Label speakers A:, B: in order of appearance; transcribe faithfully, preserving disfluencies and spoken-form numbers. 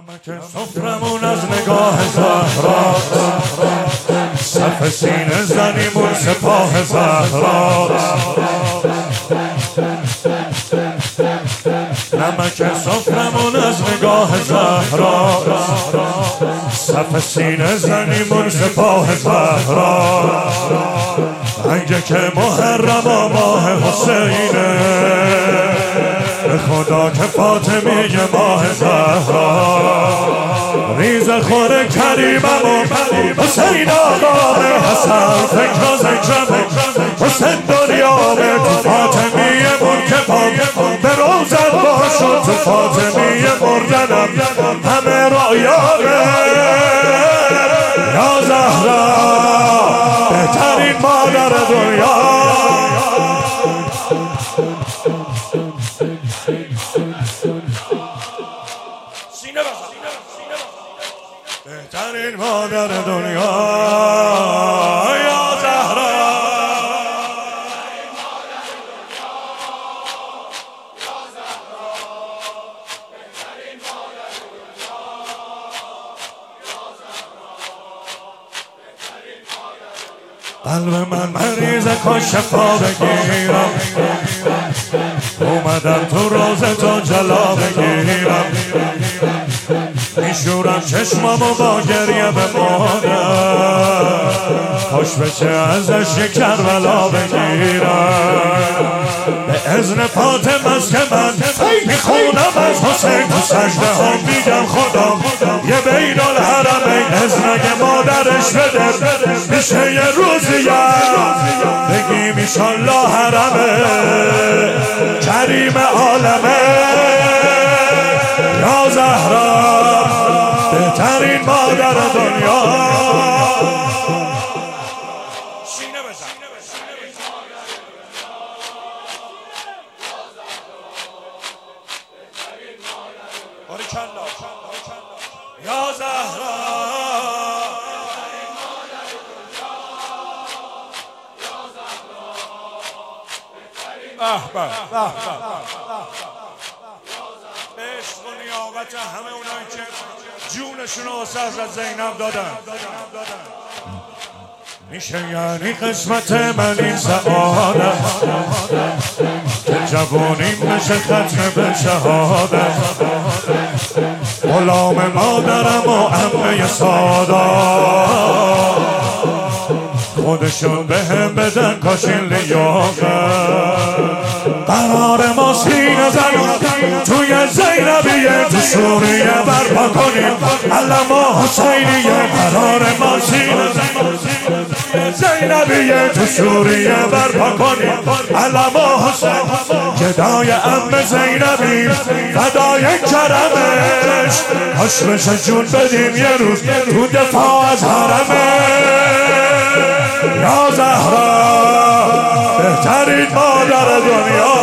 A: نمک سفرمون از نگاه زهرا، صف سینه زنیمون سپاه زهرا. نمک سفرمون از نگاه زهرا، صف سینه زنیمون سپاه زهرا. اگه که محرم و ماه حسینه، به خدا که فاطمی ماه زهرا. ریز خور کریمم و حسین آقا حسن فکر و ذکرم حسین دنیامه. تو فاطمی مون که پام به روزت باشد، تو فاطمی مردنم همه رایانه. یا زهرا بهترین مادر دنیا، بهترین مادر دنیا. یا زهرا قلب من مریض کن شفا بگیرم، اومدم تو روز تو جلا بگیرم. میشورم چشمامو با گریه به مادر، خوش بشه ازش یک کربلا بگیرم. به اذن فاطمه است که من میخونم از حسین، تو سجده ها میگم خدا یه بین الحرمین. اذن اگه مادرش بده میشه یه روزی بگیم ایشالله حرمه کریم عالمه. یا زهرا بهترین مادر دنیا. سینه بزن یا زهرا عشق و نیابت همه اونایی که جونشون رو واسه حضرت زینب دادن. میشه یعنی قسمت من این سعادت که جوونیم بشه ختم به شهادت. غلام مادرم و عمه سادات، خودشون به هم بدن کاشین لیاقت. قرار ما سینه زنیم توی زینبیه، تو سوریه برپا کنیم علم و حسینیه. قرار ما سینه زنیم زینبیه، تو سوریه برپا کنیم علم و حسین. گدای عمه زینبی فدای کرمش، کاش بشه جون بدیم یه روز تو دفاع از حرمه. یا زهرا بهترین مادر دنیا.